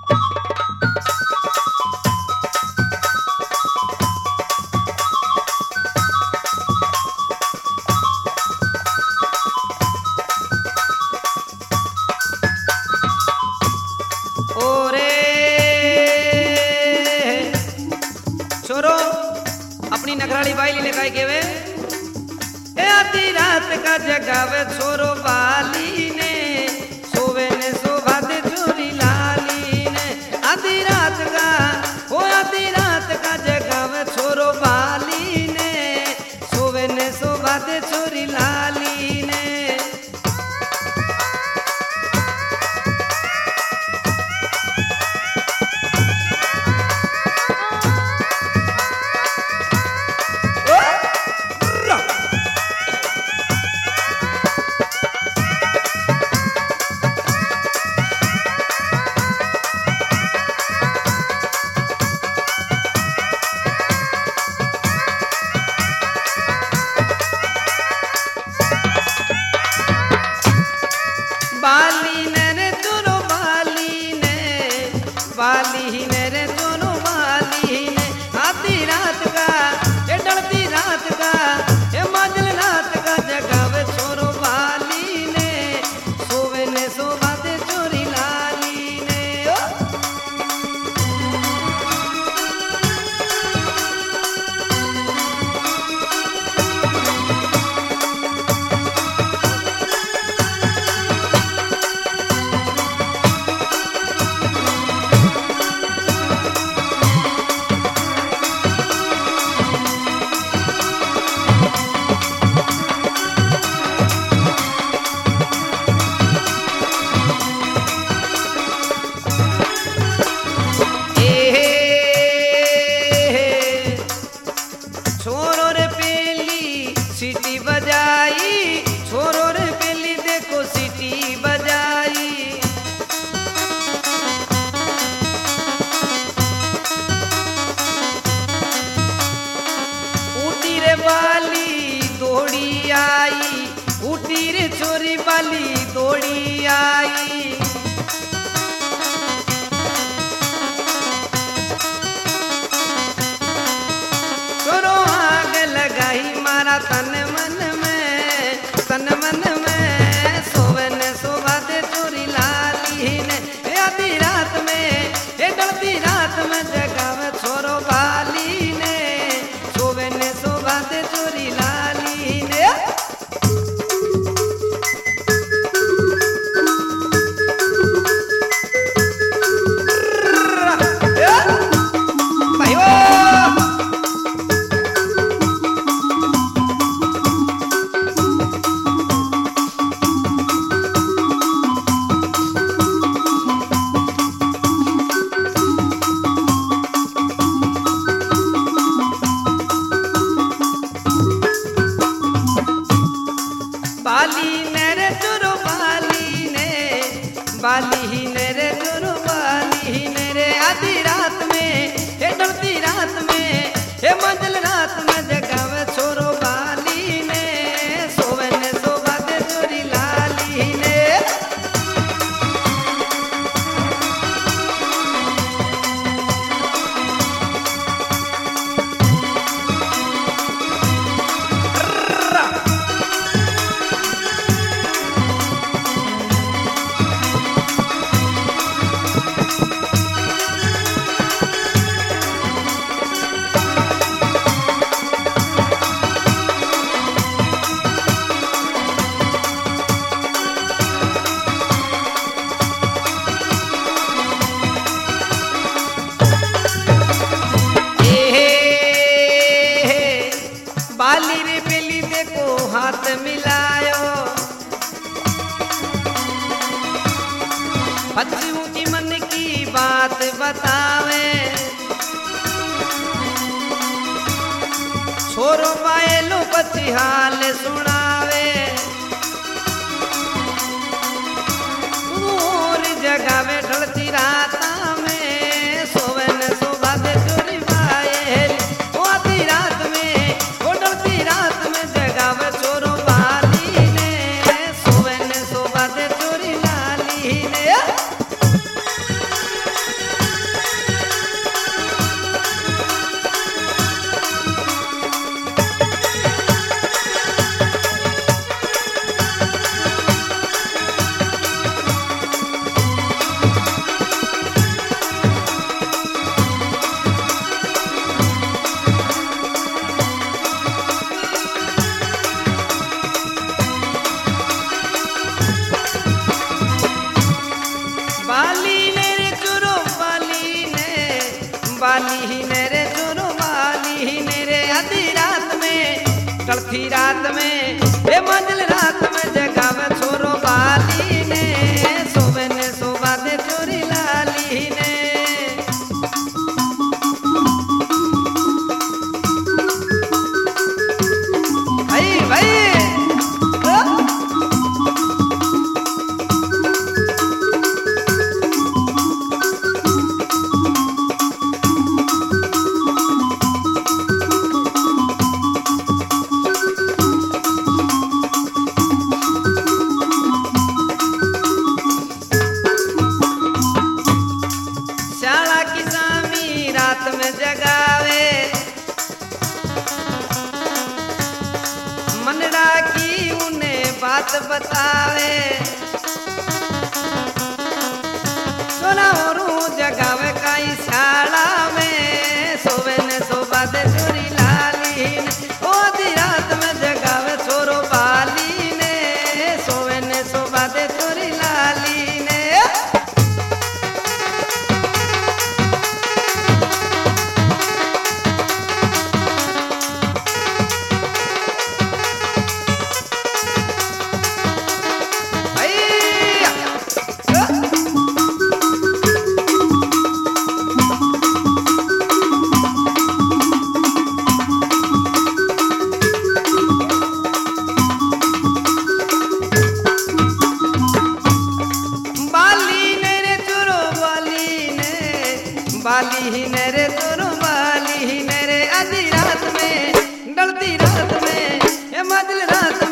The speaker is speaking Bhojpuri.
ओरे छोरो अपनी नगराली बाई ले काय केवे ए आधी रात का जगावे छोरो बाली ने सोवे ने शोभा दे चोरी लाली ने आधी रात का ओ आधी रात का जगावे छोरो बाली ने सोवे ने शोभा दे चोरी लाली ने बाली ने रे चोरो बाली ने रे चोरो बाली ने आधी रात का ये डलती रात का ये माजल रात का जगावे छोरो बाली ने सोवे ने शोभा दे चोरी लाली ने ओ छोरो रे पेली सीटी बजाई छोरो रे पेली देखो सीटी बजाई उठी रे बाली दौड़ी आई उठी रे छोरी बाली दौड़ी आई छोरो आग लगाई मारा तन मन में सोवे ने शोभा दे चोरी लाली ने ए आधी रात में ए डलती रात में जगावे छोरो बाली ने सोवे ने शोभा दे चोरी लाली ने बाली ने रे चोरो बाली ने रे चोरो बाली ने रे आधी रात में हे डरती रात में हे मंझल रात में जगावे छोरो बाली ने सोवे ने शोभा दे चोरी लाली ने बाली रे पेली देखो हाथ मिलायो बच्चों की मन की बात बतावे छोरो पायलो बच्ची हाल सुनावे और जगावे ढलती रात में सोवे ने शोभा दे चोरी पायल ओ आधी रात में रात में जगावे छोरो बाली ने सोवे ने शोभा दे चोरी लाली ने बाली ने रे छोरो बाली ने रे आधी रात में चढ़ती रात में ए मंजिल रात में जगावे छोरो बाली ने सोवे ने सोवा दे छोरी लाली ने भाई भाई में जगावे मनड़ा की उन्हें बात बतावे सोना और जगावे काई शाला में सोवे ने सोबा दे छोरी लाली ने ओ आधी रात में जगावे छोरो बाली ने सोवे ने सोबा दे छोरी लाली ने बाली ने रे तोरो बाली ने रे आधी रात में डलती रात में ये मजल रात